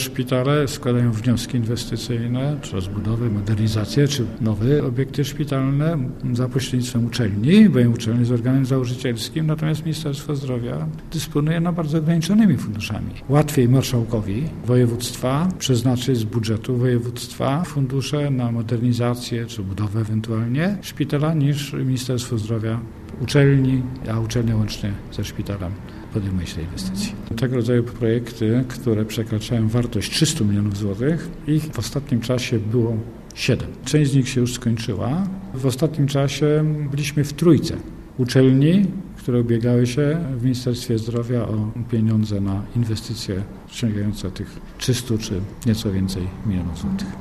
szpitale składają wnioski inwestycyjne, czy rozbudowę, modernizację, czy nowe obiekty szpitalne za pośrednictwem uczelni, bo uczelnia jest organem założycielskim, natomiast Ministerstwo Zdrowia dysponuje bardzo ograniczonymi funduszami. Łatwiej marszałkowi województwa przeznaczyć z budżetu województwa fundusze na modernizację, czy budowę ewentualnie szpitala, niż Ministerstwo Zdrowia uczelni, a uczelnia łącznie ze szpitalem podejmuje się tej inwestycji. Tego rodzaju projekty, które przekraczają wartość 300 milionów złotych, ich w ostatnim czasie było 7. Część z nich się już skończyła. W ostatnim czasie byliśmy w trójce uczelni, które ubiegały się w Ministerstwie Zdrowia o pieniądze na inwestycje sięgające tych 300 czy nieco więcej milionów złotych.